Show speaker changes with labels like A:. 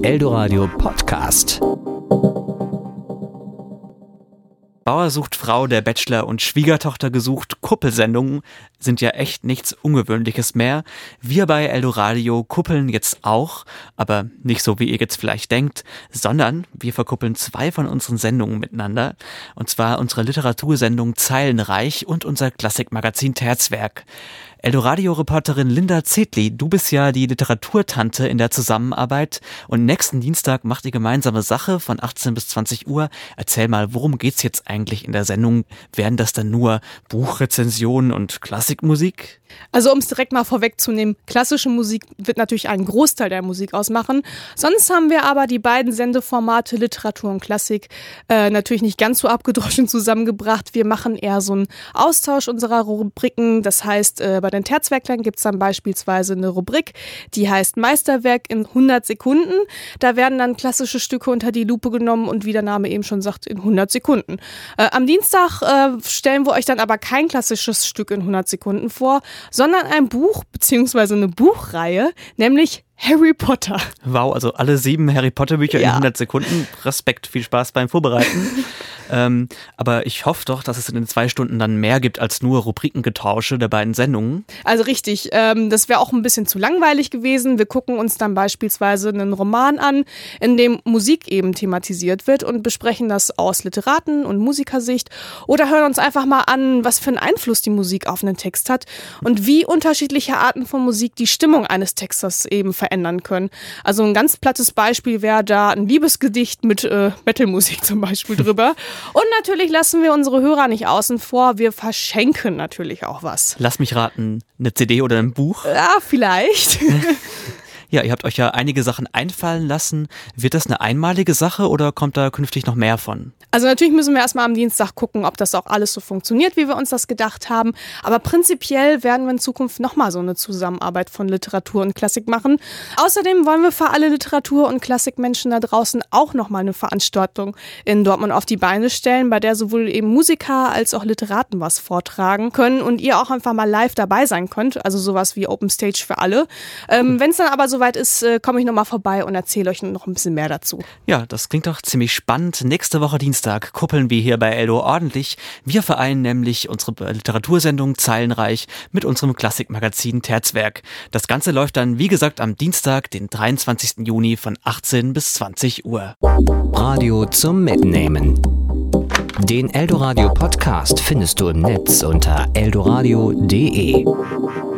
A: Eldoradio Podcast.
B: Bauer sucht Frau, der Bachelor und Schwiegertochter gesucht. Kuppelsendungen sind ja echt nichts Ungewöhnliches mehr. Wir bei Eldoradio kuppeln jetzt auch, aber nicht so, wie ihr jetzt vielleicht denkt, sondern wir verkuppeln 2 von unseren Sendungen miteinander. Und zwar unsere Literatursendung Zeilenreich und unser Klassikmagazin Terzwerk. Eldoradio-Reporterin Linda Zetli, du bist ja die Literaturtante in der Zusammenarbeit und nächsten Dienstag macht ihr gemeinsame Sache von 18 bis 20 Uhr. Erzähl mal, worum geht's jetzt eigentlich in der Sendung? Wären das dann nur Buchrezensionen und Klassikmusik?
C: Also um es direkt mal vorwegzunehmen, klassische Musik wird natürlich einen Großteil der Musik ausmachen. Sonst haben wir aber die beiden Sendeformate Literatur und Klassik natürlich nicht ganz so abgedroschen zusammengebracht. Wir machen eher so einen Austausch unserer Rubriken. Das heißt, bei den Terzwerklern gibt es dann beispielsweise eine Rubrik, die heißt Meisterwerk in 100 Sekunden. Da werden dann klassische Stücke unter die Lupe genommen und wie der Name eben schon sagt, in 100 Sekunden. Am Dienstag stellen wir euch dann aber kein klassisches Stück in 100 Sekunden vor, sondern ein Buch bzw. eine Buchreihe, nämlich Harry Potter.
B: Wow, also alle 7 Harry Potter Bücher in 100 Sekunden. Respekt, viel Spaß beim Vorbereiten. Aber ich hoffe doch, dass es in den 2 Stunden dann mehr gibt als nur Rubrikengetausche der beiden Sendungen.
C: Also richtig, das wäre auch ein bisschen zu langweilig gewesen. Wir gucken uns dann beispielsweise einen Roman an, in dem Musik eben thematisiert wird und besprechen das aus Literaten- und Musikersicht oder hören uns einfach mal an, was für einen Einfluss die Musik auf einen Text hat und wie unterschiedliche Arten von Musik die Stimmung eines Textes eben verändern können. Also ein ganz plattes Beispiel wäre da ein Liebesgedicht mit Metalmusik zum Beispiel drüber. Und natürlich lassen wir unsere Hörer nicht außen vor. Wir verschenken natürlich auch was.
B: Lass mich raten, eine CD oder ein Buch?
C: Ja, vielleicht.
B: Ja, ihr habt euch ja einige Sachen einfallen lassen. Wird das eine einmalige Sache oder kommt da künftig noch mehr von?
C: Also natürlich müssen wir erstmal am Dienstag gucken, ob das auch alles so funktioniert, wie wir uns das gedacht haben. Aber prinzipiell werden wir in Zukunft nochmal so eine Zusammenarbeit von Literatur und Klassik machen. Außerdem wollen wir für alle Literatur- und Klassikmenschen da draußen auch nochmal eine Veranstaltung in Dortmund auf die Beine stellen, bei der sowohl eben Musiker als auch Literaten was vortragen können und ihr auch einfach mal live dabei sein könnt. Also sowas wie Open Stage für alle. Wenn es dann aber soweit ist, komme ich nochmal vorbei und erzähle euch noch ein bisschen mehr dazu.
B: Ja, das klingt doch ziemlich spannend. Nächste Woche Dienstag kuppeln wir hier bei Eldo ordentlich. Wir vereinen nämlich unsere Literatursendung Zeilenreich mit unserem Klassikmagazin Terzwerk. Das Ganze läuft dann, wie gesagt, am Dienstag, den 23. Juni von 18 bis 20 Uhr.
A: Radio zum Mitnehmen. Den Eldoradio Podcast findest du im Netz unter eldoradio.de.